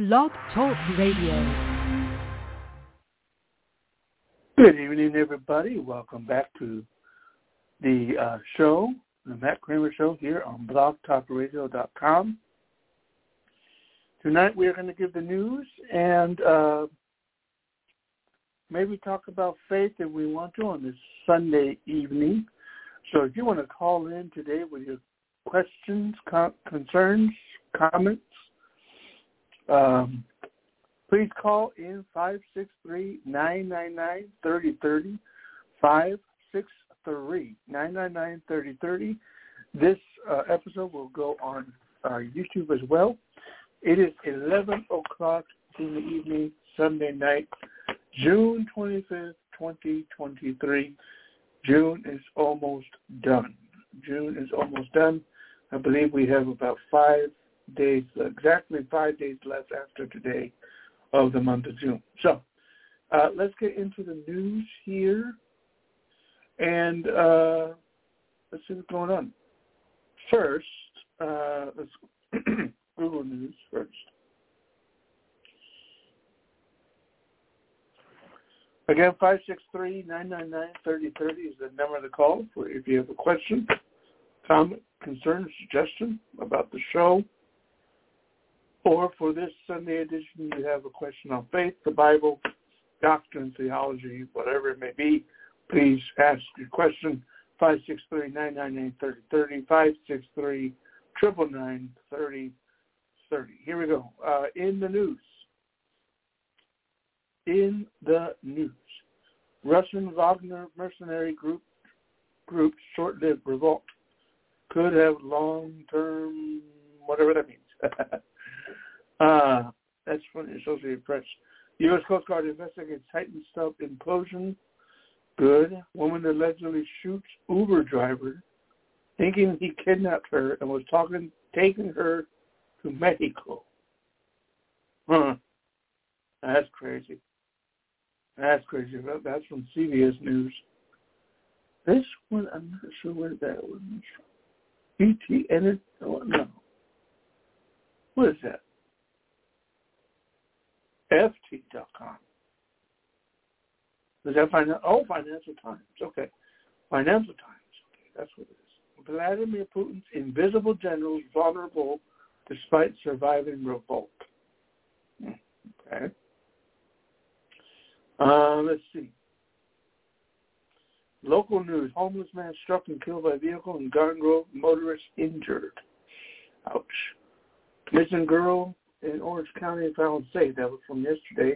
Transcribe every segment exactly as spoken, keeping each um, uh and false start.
Blog Talk Radio. Good evening, everybody. Welcome back to the uh, show, the Matt Kramer Show here on blog talk radio dot com. Tonight we are going to give the news and uh, maybe talk about faith if we want to on this Sunday evening. So if you want to call in today with your questions, con- concerns, comments, um, please call in five six three, nine nine nine, three oh three oh, five six three, nine nine nine, three oh three oh. This uh, episode will go on our YouTube as well. It is eleven o'clock in the evening, Sunday night, June twenty-fifth, twenty twenty-three. June is almost done. June is almost done. I believe we have about five days, exactly five days left after today of the month of June. So uh, let's get into the news here, and uh, let's see what's going on. First, uh, let's Google News first. Again, five six three, nine nine nine, three oh three oh is the number to call for if you have a question, comment, concern, suggestion about the show, or for this Sunday edition you have a question on faith, the Bible, doctrine, theology, whatever it may be. Please ask your question, five six three, nine nine nine, three oh three oh, five six three, nine nine nine, three oh three oh. Here we go. Uh, in the news. In the news. Russian Wagner mercenary group group's short-lived revolt could have long-term, whatever that means. uh, that's from the Associated Press. U S Coast Guard investigates Titan sub implosion. Good. Woman allegedly shoots Uber driver, thinking he kidnapped her and was talking, taking her to Mexico. Huh. That's crazy. That's crazy. That's from C B S News. This one, I'm not sure where that was from. E T N, oh, no. What is that? F T dot com. Is that Financial? Oh, Financial Times. Okay. Financial Times. Okay, that's what it is. Vladimir Putin's invisible generals vulnerable despite surviving revolt. Okay. Uh, let's see. Local news. Homeless man struck and killed by vehicle in Garden Grove. Motorist injured. Ouch. Missing girl in Orange County found safe. That was from yesterday.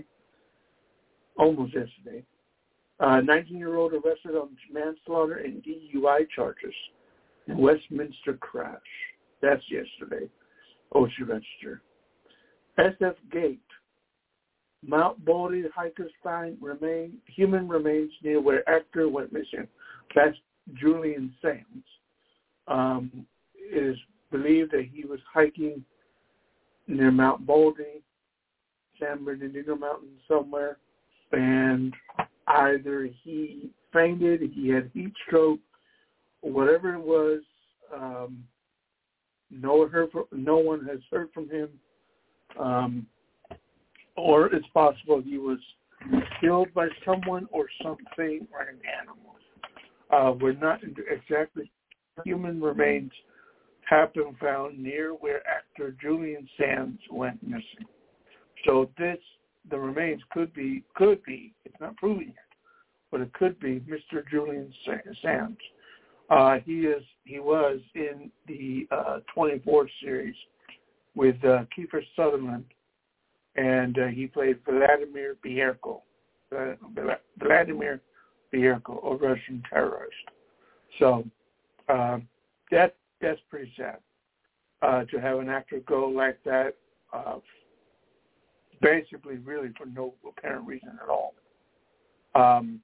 Almost yesterday. Uh, nineteen-year-old arrested on manslaughter and D U I charges in Westminster crash. That's yesterday. O S H A Register. S F Gate. Mount Baldy hikers find remain, human remains near where actor went missing. That's Julian Sands. Um, it is believed that he was hiking near Mount Baldy, San Bernardino Mountain somewhere, and either he fainted, he had heat stroke, or whatever it was. Um, no, heard from, no one has heard from him. Um, Or it's possible he was killed by someone or something or an animal. Uh, we're not exactly. Human remains have been found near where actor Julian Sands went missing. So this, the remains could be, could be, it's not proven yet, but it could be Mister Julian Sands. Uh, he is, he was in the uh, twenty-four series with uh, Kiefer Sutherland. And uh, he played Vladimir Bierko, uh, Vladimir Bierko, a Russian terrorist. So uh, that that's pretty sad uh, to have an actor go like that, uh, basically really for no apparent reason at all. Um,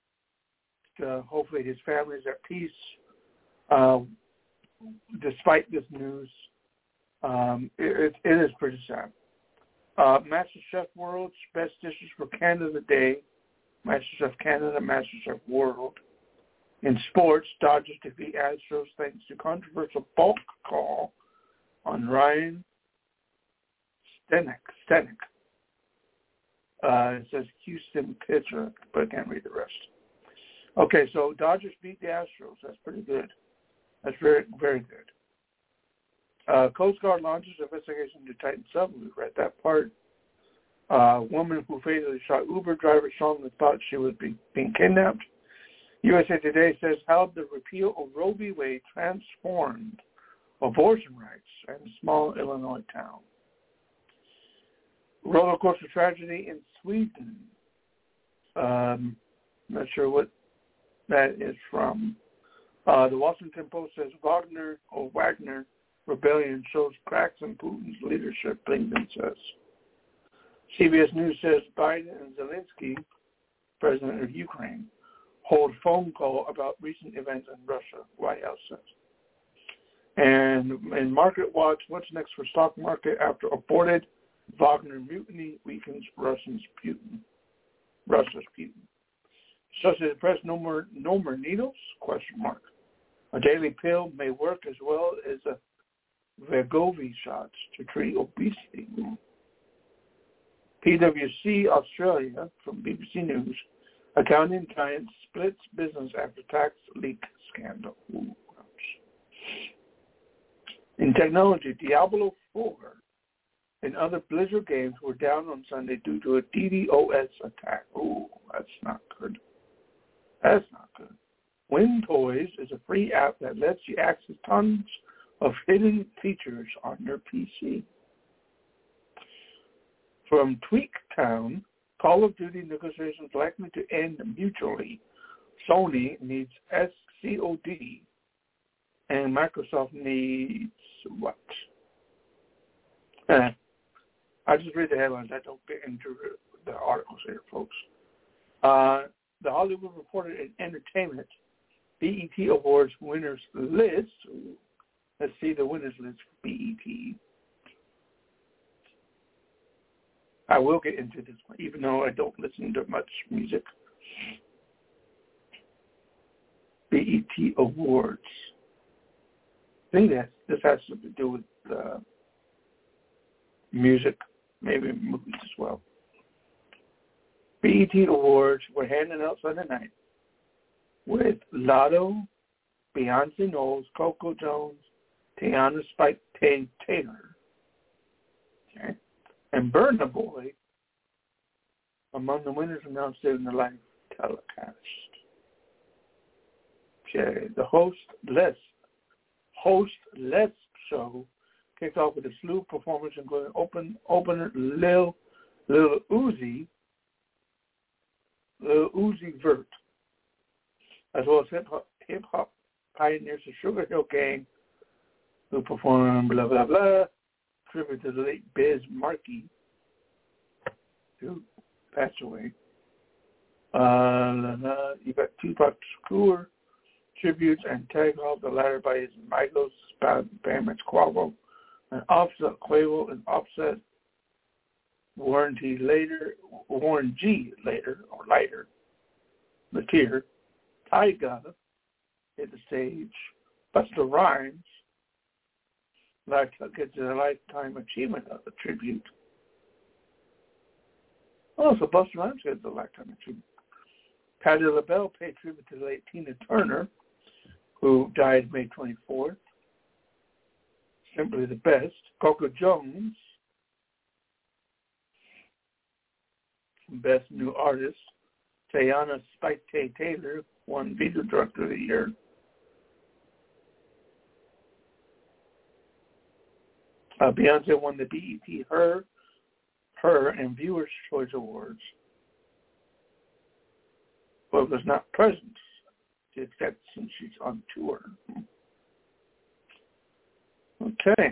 uh, hopefully his family is at peace uh, despite this news. Um, it, it is pretty sad. Uh, MasterChef World's Best Dishes for Canada Day. MasterChef Canada, MasterChef World. In sports, Dodgers defeat Astros thanks to controversial balk call on Ryan Stenix. Stenick. Uh, it says Houston pitcher, but I can't read the rest. Okay, so Dodgers beat the Astros. That's pretty good. That's very, very good. Uh, Coast Guard launches investigation into Titan sub. We read that part. Uh, woman who fatally shot Uber driver strongly thought she was be, being kidnapped. U S A Today says how the repeal of Roe v. Wade transformed abortion rights in a small Illinois town. Roller coaster tragedy in Sweden. Um, not sure what that is from. Uh, the Washington Post says Wagner or Wagner rebellion shows cracks in Putin's leadership, Blinken says. C B S News says Biden and Zelensky, president of Ukraine, hold phone call about recent events in Russia, White House says. And in Market Watch, what's next for stock market after aborted Wagner mutiny weakens Russia's Putin? Russia's Putin. Associated Press, no more, no more needles? Question mark. A daily pill may work as well as a Wegovy shots to treat obesity. P W C Australia, from B B C News, accounting giant splits business after tax leak scandal. Ooh, in technology, Diablo four and other Blizzard games were down on Sunday due to a DDoS attack. Ooh, that's not good. That's not good. WinToys is a free app that lets you access tons of hidden features on your P C. From TweakTown, Call of Duty negotiations likely to end mutually. Sony needs S C O D, and Microsoft needs what? Eh, I just read the headlines. I don't get into the articles here, folks. Uh, the Hollywood Reporter and Entertainment B E T Awards winners list. Let's see the winners list for B E T. I will get into this one, even though I don't listen to much music. B E T Awards. I think that this has something to do with uh, music, maybe movies as well. B E T Awards were handed out Sunday night with Lotto, Beyonce Knowles, Coco Jones, Tiana Spike Taylor, okay, and Burna Boy among the winners announced in the live telecast. Okay, the host less host less show kicked off with a slew of performances including open opener Lil Lil Uzi, Lil Uzi Vert, as well as hip hop hip hop pioneers the Sugar Hill Gang, who performed blah blah blah, tribute to the late Biz Markie, who passed away. Uh, you got Tupac Shakur tributes and tag off, the latter by his Migos, Bandmates Quavo, and Offset Quavo and Offset Warren G later, Warren G later or later, the tier. Tyga hit the stage. Busta Rhymes like gets a lifetime achievement of a tribute. Oh, so Busta Rhymes gets a lifetime achievement. Patti LaBelle paid tribute to the late Tina Turner, who died May twenty-fourth. Simply the best. Coco Jones, Best New Artist. Tiana Spike Taylor won Video Director of the Year. Uh, Beyonce won the B E T Her, Her and Viewers' Choice Awards, but was not present, except since she's on tour. Okay.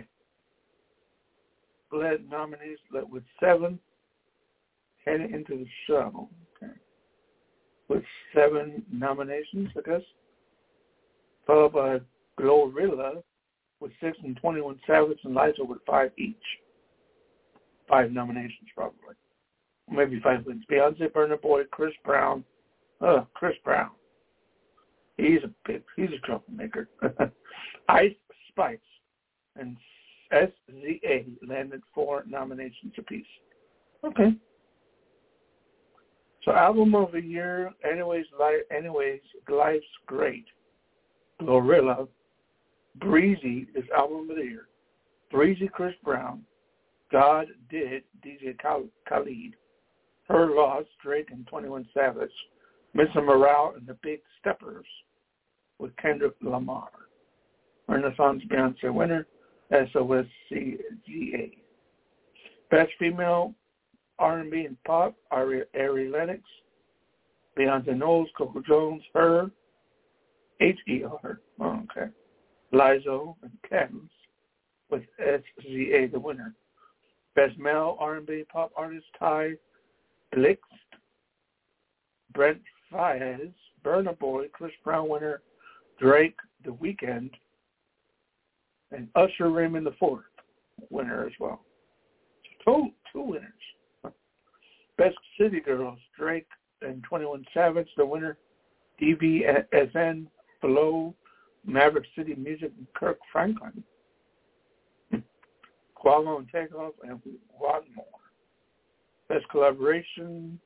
Led nominees led with seven, heading into the show. Okay. With seven nominations, I guess. Followed by Glorilla with six and twenty-one Savage and Liza with five each. Five nominations, probably. Maybe five wins. Beyonce, Burna Boy, Chris Brown. Uh, Chris Brown. He's a big, he's a troublemaker. Ice Spice and S Z A landed four nominations apiece. Okay. So album of the year, anyways, life, anyways, life's great. Glorilla. Breezy is album of the year. Breezy, Chris Brown. God Did, D J Khaled. Her Loss, Drake and twenty-one Savage. Mister Morale and the Big Steppers with Kendrick Lamar. Renaissance Beyonce winner, S O S C G A. Best Female R and B and Pop, Ari, Ari Lennox. Beyonce Knowles, Coco Jones, Her, H E R, oh, okay. Lizzo and Cadence with S Z A, the winner. Best Male R and B Pop Artist, Ty Blixt, Brent Faiyaz, Burna Boy, Chris Brown winner, Drake, The Weeknd, and Usher Raymond the Fourth winner as well. Two, two winners. Best City Girls, Drake and twenty-one Savage, the winner. D V S N, Flow, Maverick City Music, and Kirk Franklin. Quavo and Takeoff, and one more. Best Collaboration,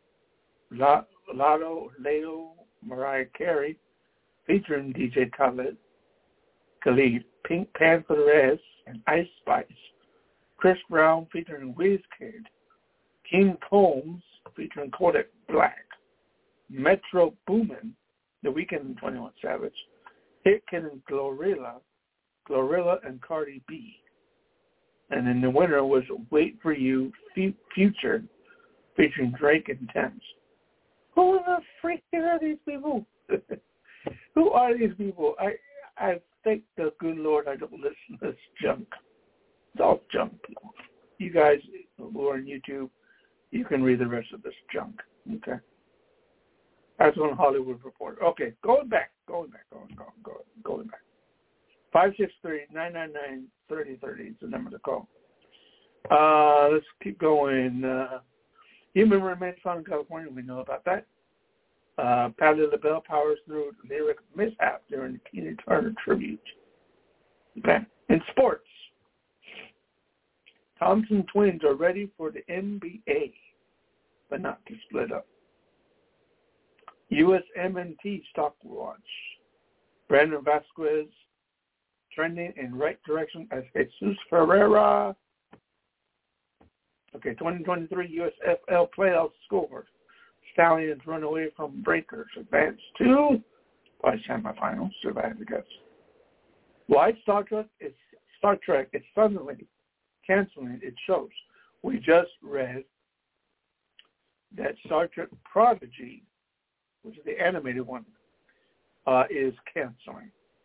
Lotto, Leo, Mariah Carey, featuring D J Khaled, Khalid, Pink Panther S, and Ice Spice. Chris Brown featuring Wizkid. King Combs featuring Kodak Black. Metro Boomin, The Weeknd and twenty-one Savage. Hitkin and Glorilla, Glorilla and Cardi B. And then the winner was Wait For You, F- Future, featuring Drake and Thames. Who the freak are these people? Who are these people? I I thank the good Lord I don't listen to this junk. It's all junk people. You guys who are on YouTube, you can read the rest of this junk. Okay. That's on Hollywood Reporter. Okay, going back, going back, going, going, going, going back. five six three, nine nine nine, three oh three oh is the number to call. Uh, let's keep going. Uh, human remains found in California. We know about that. Uh, Patti LaBelle powers through lyric mishap during the Tina Turner tribute. Okay. In sports, Thompson twins are ready for the N B A, but not to split up. U S M N T stock watch. Brandon Vasquez trending in right direction as Jesus Ferreira. Okay, twenty twenty-three U S F L playoff score. Stallions run away from Breakers. Advance to by semifinals. Survive the guts. Why Star Trek is Star Trek is suddenly canceling its shows. We just read that Star Trek Prodigy, which is the animated one, uh, is canceling.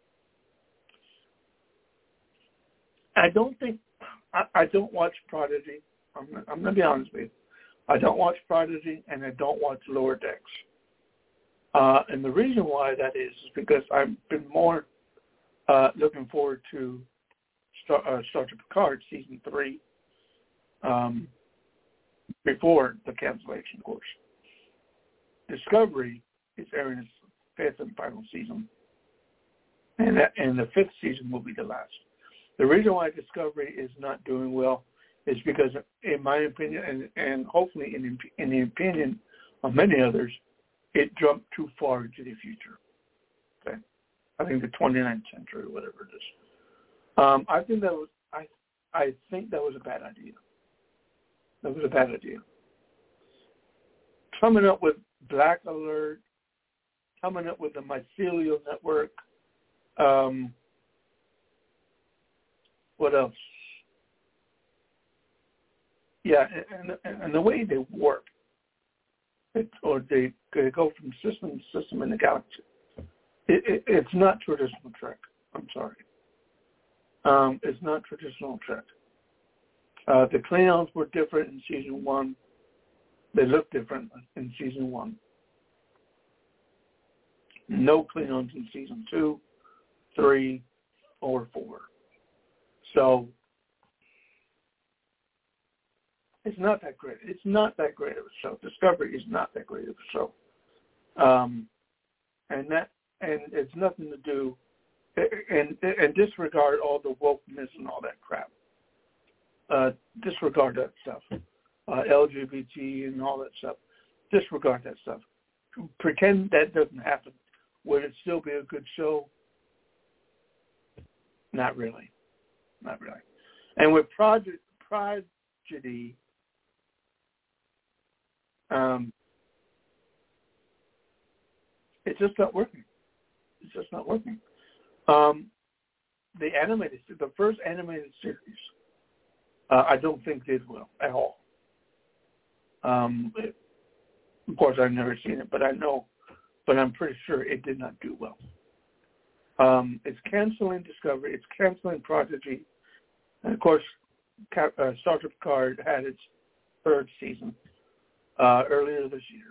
I don't think I, I don't watch Prodigy. I'm, I'm going to be honest with you. I don't watch Prodigy, and I don't watch Lower Decks. Uh, and the reason why that is is because I've been more uh, looking forward to Star, uh, Star Trek Picard season three um, before the cancellation, of course. Discovery is airing its fifth and final season, and that, and the fifth season will be the last. The reason why Discovery is not doing well is because, in my opinion, and, and hopefully in, in the opinion of many others, it jumped too far into the future. Okay, I think the twenty-ninth century, or whatever it is. Um, I think that was I I think that was a bad idea. That was a bad idea. Coming up with Black Alert, coming up with the Mycelial Network. Um, what else? Yeah, and, and, and the way they work, it, or they, they go from system to system in the galaxy. It, it, it's not traditional Trek. I'm sorry. Um, it's not traditional Trek. Uh, the Klingons were different in season one. They look different in season one. No Klingons in season two, three, or four. So it's not that great. It's not that great of a show. Discovery is not that great of a show. Um, and that and it's nothing to do and and disregard all the wokeness and all that crap. Uh, disregard that stuff. uh, L G B T and all that stuff. Disregard that stuff. Pretend that doesn't happen. Would it still be a good show? Not really. Not really. And with Project Prodigy, um, it's just not working. It's just not working. Um, the animated, the first animated series, uh, I don't think did well at all. Um, it, of course, I've never seen it, but I know, but I'm pretty sure it did not do well. Um, it's canceling Discovery. It's canceling Prodigy. And, of course, Cap, uh, Star Trek Picard had its third season uh, earlier this year.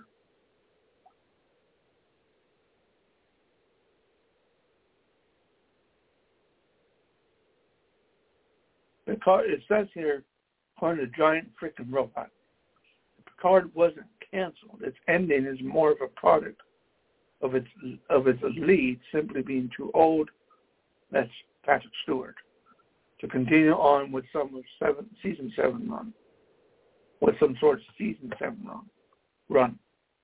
Picard, it says here, on a giant freaking robot. Picard wasn't canceled. Its ending is more of a product of its of its lead simply being too old. That's Patrick Stewart. To continue on with some of seven, season seven run, with some sort of season seven run. run.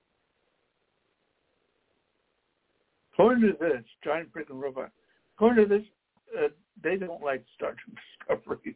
According to this, giant freaking robot, according to this, uh, they don't like Star Trek Discovery.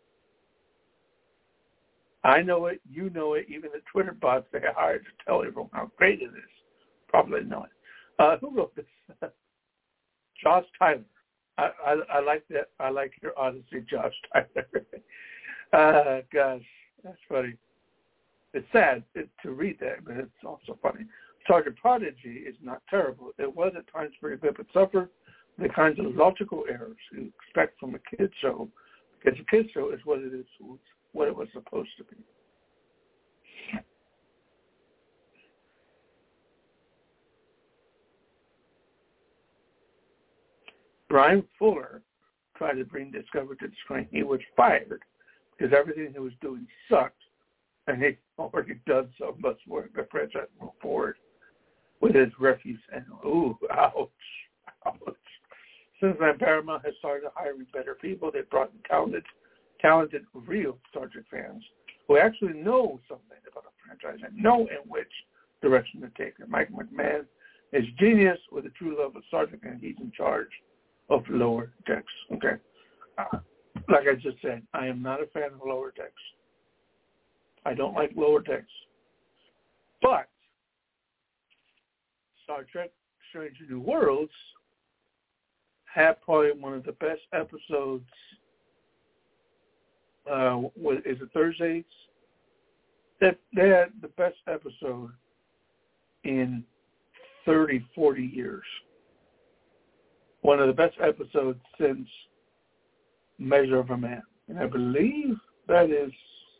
I know it, you know it, even the Twitter bots they hired to tell everyone how great it is probably know it. Uh, who wrote this? Josh Tyler. I, I, I like that. I like your honesty, Josh Tyler. uh, gosh, that's funny. It's sad to read that, but it's also funny. Sergeant Prodigy is not terrible. It was at times pretty good, but suffered the kinds of logical errors you expect from a kid's show, because a kid's show is what it is, what it was supposed to be. Brian Fuller tried to bring Discovery to the screen. He was fired because everything he was doing sucked, and he'd already done so much work. The franchise moved forward with his refuse, and ooh, ouch, ouch. Since then, Paramount has started hiring better people. They've brought in talented, talented, real Star Trek fans who actually know something about the franchise and know in which direction to take it. Mike McMahon is genius with a true love of Star Trek, and he's in charge of Lower Decks. Okay. Uh, like I just said, I am not a fan of Lower Decks. I don't like Lower Decks. But Star Trek Strange New Worlds had probably one of the best episodes. Uh, what, is it Thursdays? They, they had the best episode in thirty, forty years. One of the best episodes since Measure of a Man. And I believe that is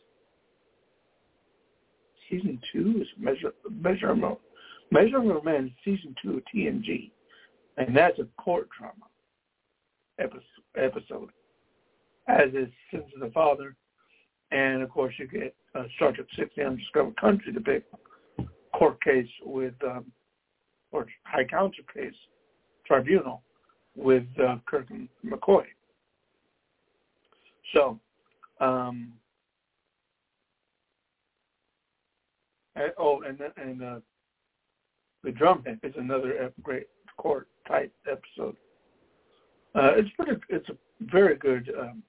season two is Measure, Measure of a Man. Measure of a Man is season two of T N G. And that's a court drama episode, as is Sins of the Father. And, of course, you get uh, Star Trek sixty Undiscovered Country, the big court case with, um, or High Council case, tribunal, with uh, Kirk and McCoy. So, um, and, oh, and and uh, the Drumhead is another great court type episode. Uh, it's pretty. It's a very good. Um,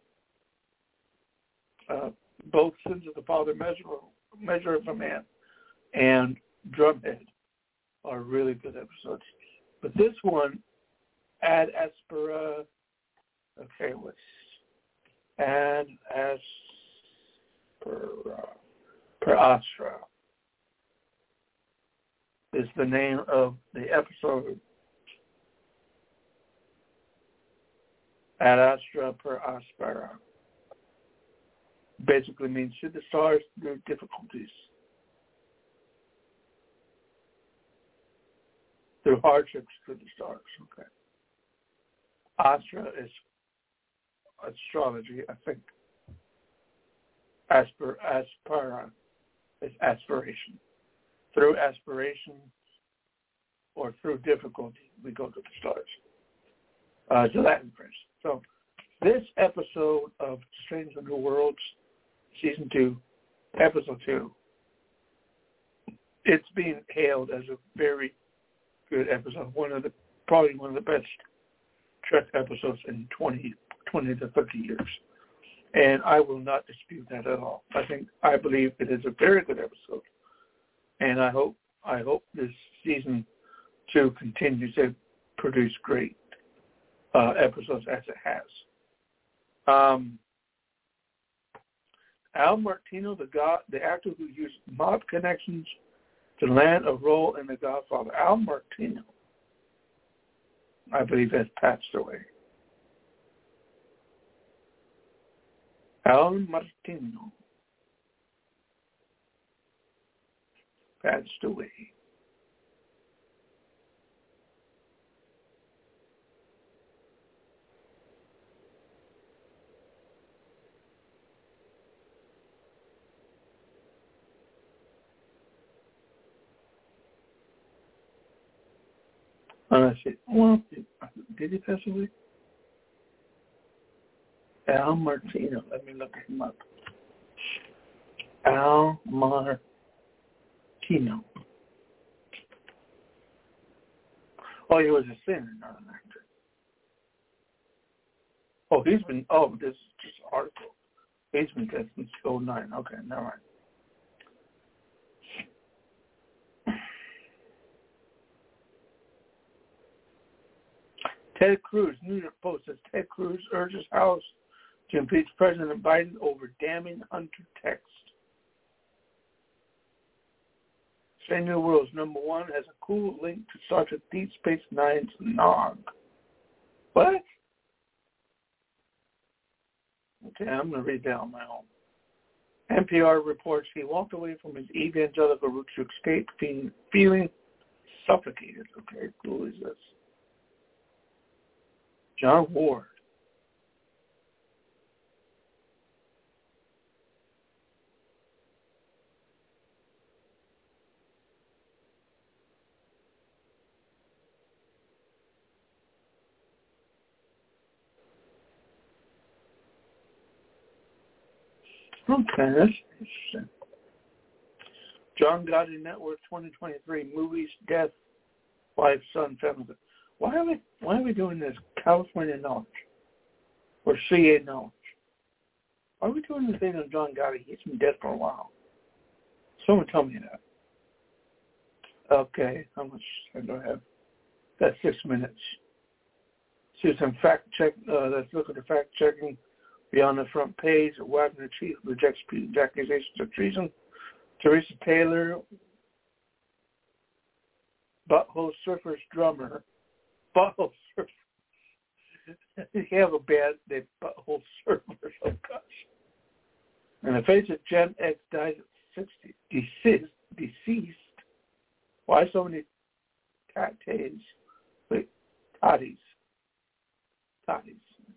uh, both Sins of the Father, Measure, Measure of a Man, and Drumhead are really good episodes. But this one, Ad Aspera, okay, what's Ad Aspera per Astra is the name of the episode. Ad Astra per Aspera basically means should the stars through difficulties, through hardships to the stars. Okay. Astra is astrology, I think. Asper, aspera is aspiration. Through aspiration or through difficulty, we go to the stars. Uh, to Latin French. So this episode of Strange New Worlds, Season two, episode two. It's being hailed as a very good episode. One of the probably one of the best Trek episodes in twenty, twenty to thirty years. And I will not dispute that at all. I think I believe it is a very good episode. And I hope I hope this season two continues to produce great uh, episodes as it has. Um, Al Martino, the god, the actor who used mob connections to land a role in The Godfather, Al Martino, I believe, has passed away. Al Martino passed away. And I said, well, did he pass away? Al Martino. Let me look him up. Al Martino. Oh, he was a singer, not an actor. Oh, he's been, oh, this is just an article. He's been dead since oh nine. Okay, never mind. Ted Cruz, New York Post says Ted Cruz urges House to impeach President Biden over damning Hunter text. Strange New Worlds, number one, has a cool link to Star Trek Deep Space Nine's Nog. What? Okay, I'm going to read that on my own. N P R reports he walked away from his evangelical roots to escape being, feeling suffocated. Okay, who is this? John Ward. Okay, that's interesting. John Gotti Network twenty twenty-three movies, death, wife, son, family. Why are we why are we doing this California knowledge or C A knowledge? Why are we doing this thing on John Gotti? He's been dead for a while. Someone tell me that. Okay, how much do I have? That's six minutes. See some fact check. Uh, let's look at the fact checking. Beyond the front page, Wagner chief rejects accusations of treason. Teresa Taylor, Butthole Surfers drummer. Butthole Surfers. You have a band named Butthole Surfers. Oh, gosh. And the face of Gen X died at sixty. Deceased. Deceased. Why so many tatties? Wait, toddies. Toddies.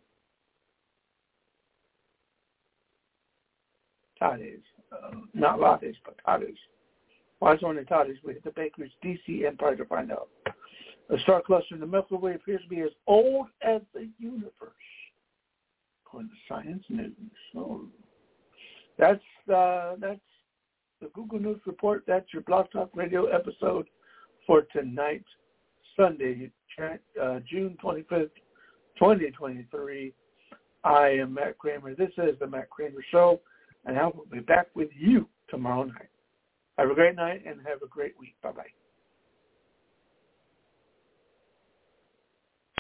Toddies. Uh, not lattes, but toddies. Why so many toddies? We hit the Baker's D C Empire to find out. A star cluster in the Milky Way appears to be as old as the universe, according to Science News. So that's uh, that's the Google News Report. That's your Blog Talk Radio episode for tonight, Sunday, uh, June twenty-fifth, twenty twenty-three. I am Matt Kramer. This is the Matt Kramer Show, and I will be back with you tomorrow night. Have a great night and have a great week. Bye-bye.